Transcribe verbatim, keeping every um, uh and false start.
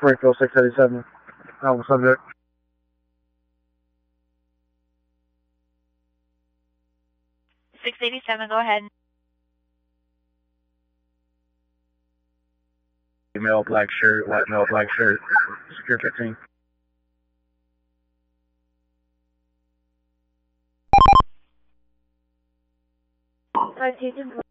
Springfield six eighty-seven. Alpha subject. six eighty-seven, go ahead. Male black shirt, white male black shirt. Secure fifteen. Citation